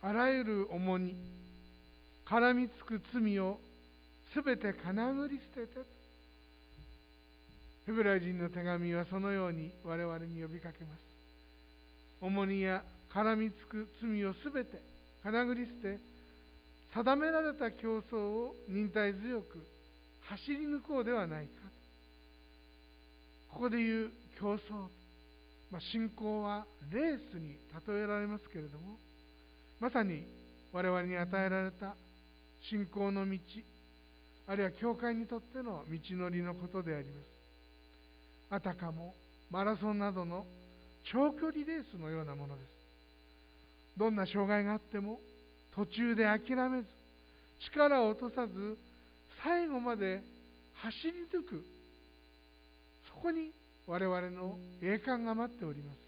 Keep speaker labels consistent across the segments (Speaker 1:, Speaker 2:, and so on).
Speaker 1: あらゆる重荷、絡みつく罪をすべてかなぐり捨てて、ヘブライ人の手紙はそのように我々に呼びかけます。重荷や絡みつく罪をすべてかなぐり捨て、定められた競争を忍耐強く走り抜こうではないか。ここでいう競争、信仰はレースに例えられますけれども、まさに我々に与えられた信仰の道、あるいは教会にとっての道のりのことであります。あたかもマラソンなどの長距離レースのようなものです。どんな障害があっても途中で諦めず、力を落とさず、最後まで走り抜く、そこに我々の栄冠が待っております。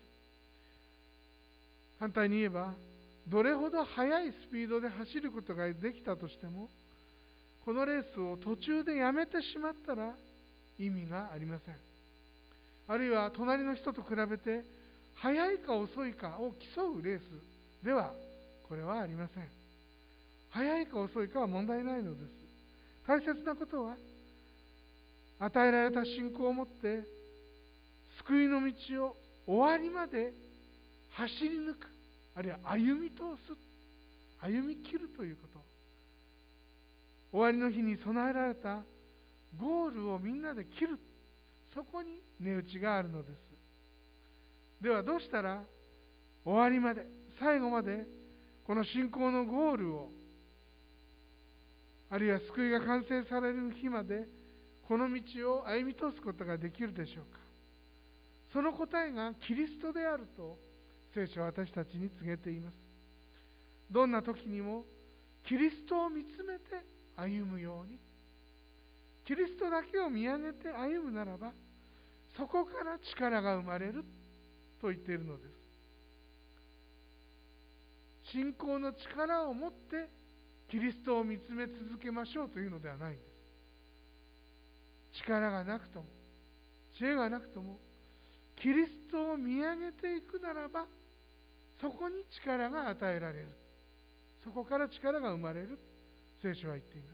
Speaker 1: 反対に言えば、どれほど速いスピードで走ることができたとしても、このレースを途中でやめてしまったら意味がありません。あるいは隣の人と比べて速いか遅いかを競うレースではこれはありません。速いか遅いかは問題ないのです。大切なことは、与えられた信仰を持って救いの道を終わりまで走り抜く、あるいは歩み通す、歩み切るということ。終わりの日に備えられたゴールをみんなで切る、そこに値打ちがあるのです。ではどうしたら終わりまで、最後までこの信仰のゴールを、あるいは救いが完成される日までこの道を歩み通すことができるでしょうか。その答えがキリストであると聖書は私たちに告げています。どんな時にもキリストを見つめて歩むように、キリストだけを見上げて歩むならば、そこから力が生まれると言っているのです。信仰の力を持ってキリストを見つめ続けましょうというのではないんです。力がなくとも、知恵がなくとも、キリストを見上げていくならば、そこに力が与えられる。そこから力が生まれる。聖書は言っています。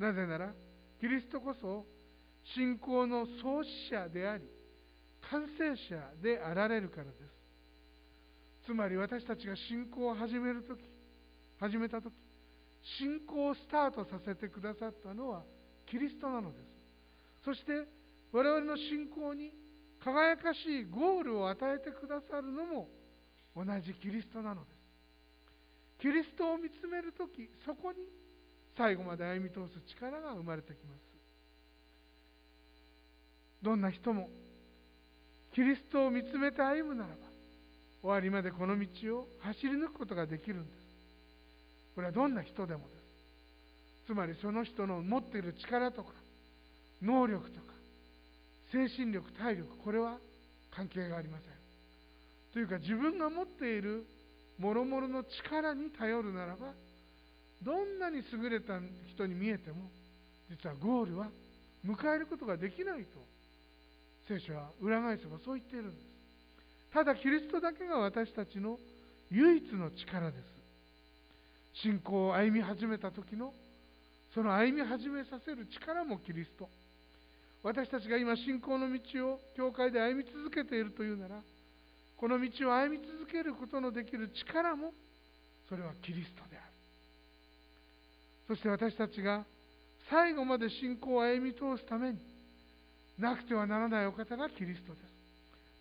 Speaker 1: なぜなら、キリストこそ信仰の創始者であり、完成者であられるからです。つまり私たちが信仰を始めたとき、信仰をスタートさせてくださったのはキリストなのです。そして我々の信仰に輝かしいゴールを与えてくださるのも同じキリストなのです。キリストを見つめるとき、そこに最後まで歩み通す力が生まれてきます。どんな人もキリストを見つめて歩むならば、終わりまでこの道を走り抜くことができるんです。これはどんな人でもです。つまりその人の持っている力とか能力とか精神力、体力、これは関係がありません。というか、自分が持っている諸々の力に頼るならば、どんなに優れた人に見えても、実はゴールは迎えることができないと聖書は裏返せばそう言っているんです。ただキリストだけが私たちの唯一の力です。信仰を歩み始めた時のその歩み始めさせる力もキリスト。私たちが今信仰の道を教会で歩み続けているというなら、この道を歩み続けることのできる力もそれはキリストである。そして私たちが最後まで信仰を歩み通すためになくてはならないお方がキリストです。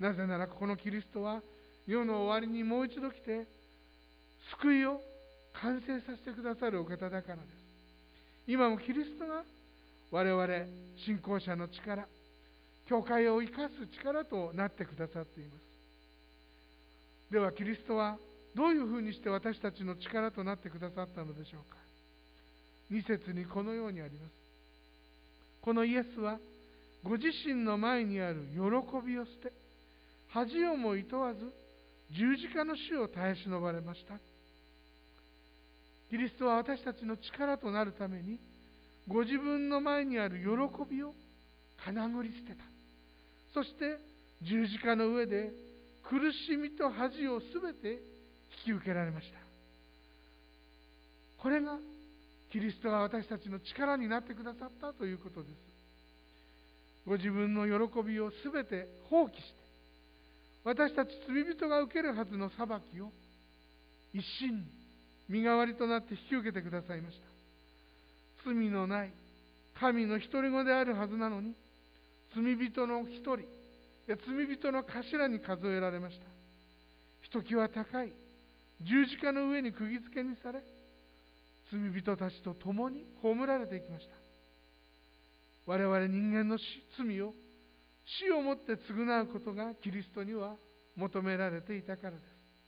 Speaker 1: なぜならこのキリストは世の終わりにもう一度来て救いを完成させてくださるお方だからです。今もキリストが我々信仰者の力、教会を生かす力となってくださっています。ではキリストはどういうふうにして私たちの力となってくださったのでしょうか。2節にこのようにあります。このイエスはご自身の前にある喜びを捨て、恥をもいとわず十字架の死を耐え忍ばれました。キリストは私たちの力となるためにご自分の前にある喜びをかなぐり捨てた。そして十字架の上で苦しみと恥をすべて引き受けられました。 これがキリストが私たちの力になってくださったということです。ご自分の喜びをすべて放棄して、私たち罪人が受けるはずの裁きを一身に身代わりとなって引き受けてくださいました。罪のない神の独り子であるはずなのに、罪人の一人、罪人の頭に数えられました。ひときわ高い十字架の上に釘付けにされ、罪人たちと共に葬られていきました。我々人間の罪を死をもって償うことがキリストには求められていたからです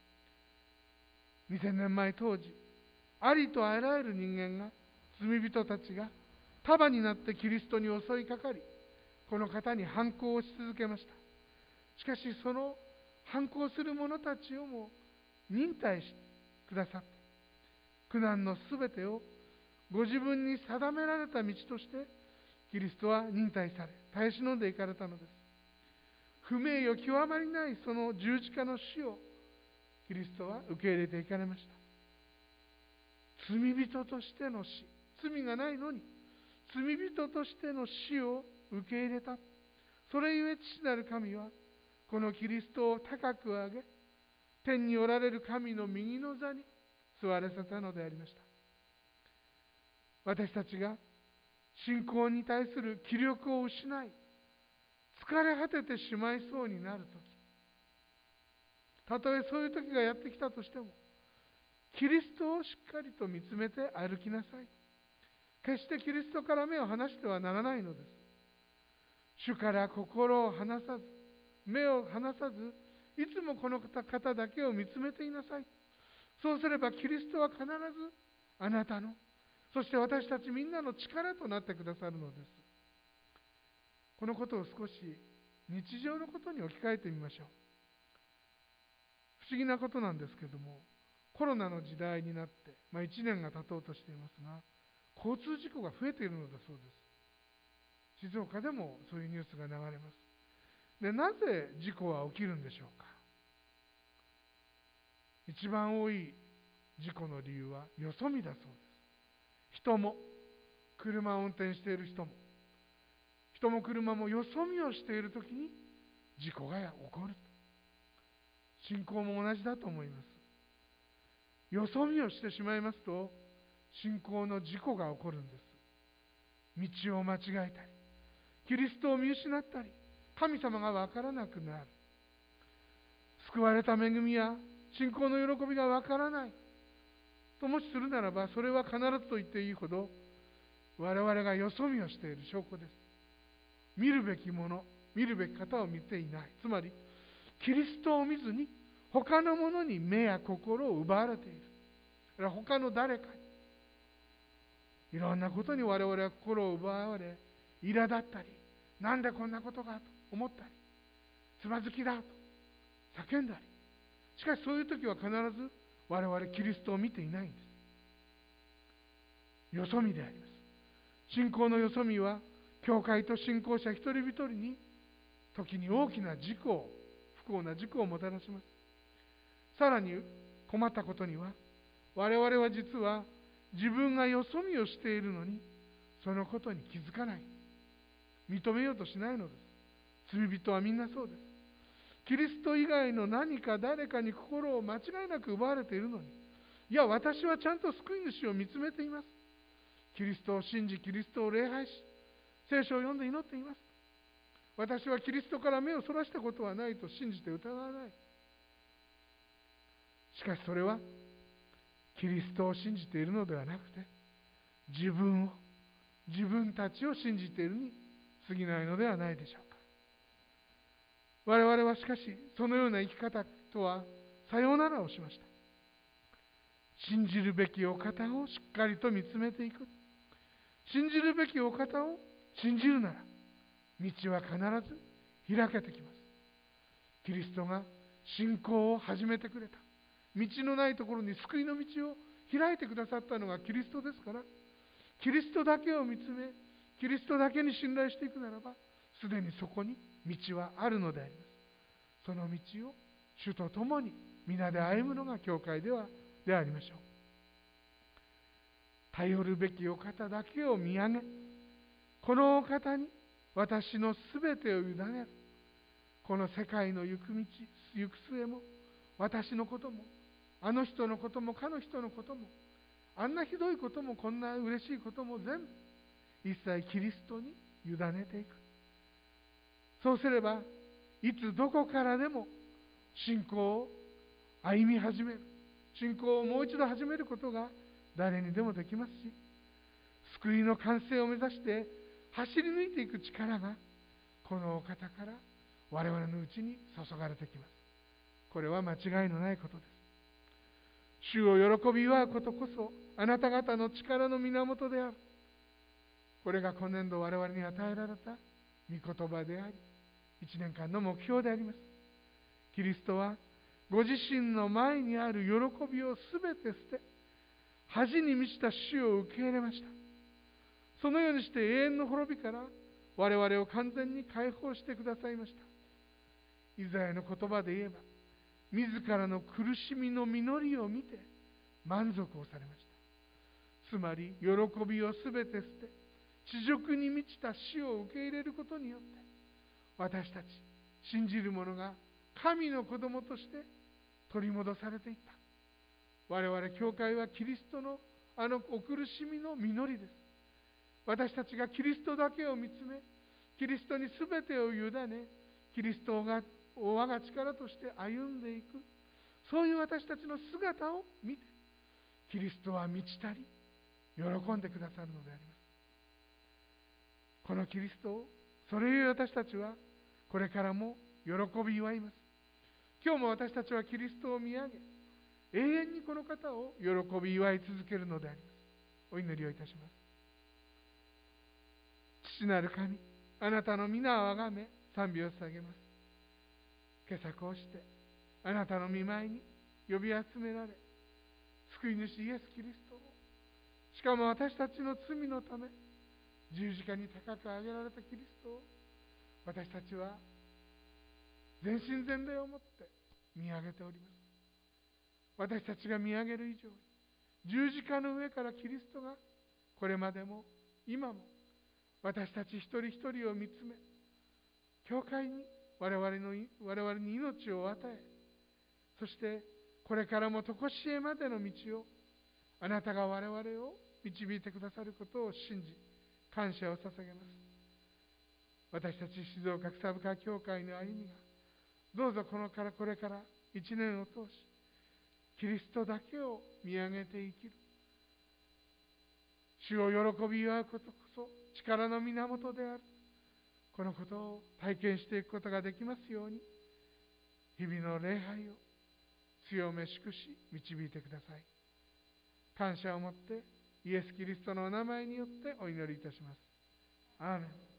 Speaker 1: 。2000年前当時、ありとあらゆる人間が、罪人たちが束になってキリストに襲いかかり、この方に反抗をし続けました。しかしその反抗する者たちをも忍耐してくださって、苦難のすべてをご自分に定められた道としてキリストは忍耐され、耐え忍んでいかれたのです。不名誉極まりないその十字架の死をキリストは受け入れていかれました。罪人としての死、罪がないのに罪人としての死を受け入れた。それゆえ父なる神はこのキリストを高く上げ、天におられる神の右の座に座れさせたのでありました。私たちが信仰に対する気力を失い、疲れ果ててしまいそうになるとき、たとえそういう時がやってきたとしても、キリストをしっかりと見つめて歩きなさい。決してキリストから目を離してはならないのです。主から心を離さず、目を離さず、いつもこの方だけを見つめていなさい。そうすればキリストは必ずあなたの、そして私たちみんなの力となってくださるのです。このことを少し日常のことに置き換えてみましょう。不思議なことなんですけども、コロナの時代になって、1年が経とうとしていますが、交通事故が増えているのだそうです。静岡でもそういうニュースが流れます。で、なぜ事故は起きるんでしょうか。一番多い事故の理由はよそ見だそうです。人も、車を運転している人も、人も車もよそ見をしているときに事故が起こる。信仰も同じだと思います。よそ見をしてしまいますと、信仰の事故が起こるんです。道を間違えたり、キリストを見失ったり、神様がわからなくなる。救われた恵みや信仰の喜びがわからないともしするならば、それは必ずと言っていいほど我々がよそ見をしている証拠です。見るべきもの、見るべき方を見ていない。つまりキリストを見ずに他のものに目や心を奪われている。他の誰かに、いろんなことに我々は心を奪われ、苛立ったり、なんでこんなことがと思ったり、つまずきだと叫んだり。しかしそういう時は必ず我々キリストを見ていないんです。よそ見であります。信仰のよそ見は教会と信仰者一人一人に時に大きな事故を、不幸な事故をもたらします。さらに困ったことには、我々は実は自分がよそ見をしているのにそのことに気づかない、認めようとしないのです。罪人はみんなそうです。キリスト以外の何か誰かに心を間違いなく奪われているのに、いや私はちゃんと救い主を見つめています、キリストを信じキリストを礼拝し聖書を読んで祈っています、私はキリストから目をそらしたことはないと信じて疑わない。しかしそれはキリストを信じているのではなくて、自分たちを信じているに過ぎないのではないでしょうか。我々はしかしそのような生き方とはさようならをしました。信じるべきお方をしっかりと見つめていく。信じるべきお方を信じるなら、道は必ず開けてきます。キリストが信仰を始めてくれた。道のないところに救いの道を開いてくださったのがキリストですから、キリストだけを見つめ、キリストだけに信頼していくならば、すでにそこに道はあるのであります。その道を主と共に皆で歩むのが教会でありましょう。 頼るべきお方だけを見上げ、このお方に私のすべてを委ねる。この世界の行く道、行く末も、私のことも、あの人のことも、かの人のことも、あんなひどいことも、こんな嬉しいことも全部、一切キリストに委ねていく。そうすれば、いつどこからでも信仰を歩み始める。信仰をもう一度始めることが誰にでもできますし、救いの完成を目指して走り抜いていく力が、このお方から我々のうちに注がれてきます。これは間違いのないことです。主を喜び祝うことこそ、あなた方の力の源である。これが今年度我々に与えられた御言葉であり、1年間の目標であります。キリストはご自身の前にある喜びをすべて捨て、恥に満ちた死を受け入れました。そのようにして永遠の滅びから我々を完全に解放してくださいました。イザヤの言葉で言えば、自らの苦しみの実りを見て満足をされました。つまり喜びをすべて捨て、恥辱に満ちた死を受け入れることによって、私たち信じる者が神の子供として取り戻されていった。我々教会はキリストのあのお苦しみの実りです。私たちがキリストだけを見つめ、キリストに全てを委ね、キリストが我が力として歩んでいく、そういう私たちの姿を見て、キリストは満ちたり喜んでくださるのであります。このキリストを、それゆえ私たちはこれからも喜び祝います。今日も私たちはキリストを見上げ、永遠にこの方を喜び祝い続けるのであります。お祈りをいたします。父なる神、あなたの皆をあがめ賛美を捧げます。今朝こうしてあなたの御前に呼び集められ、救い主イエス・キリストを、しかも私たちの罪のため十字架に高く上げられたキリストを、私たちは全身全霊をもって見上げております。私たちが見上げる以上に、十字架の上からキリストがこれまでも今も私たち一人一人を見つめ、教会に我々に命を与え、そしてこれからも常しえまでの道をあなたが我々を導いてくださることを信じ、感謝を捧げます。私たち静岡草深教会の歩みが、どうぞこれから一年を通し、キリストだけを見上げて生きる、主を喜び祝うことこそ力の源である、このことを体験していくことができますように、日々の礼拝を強め祝し導いてください。感謝をもってイエス・キリストのお名前によってお祈りいたします。アーメン。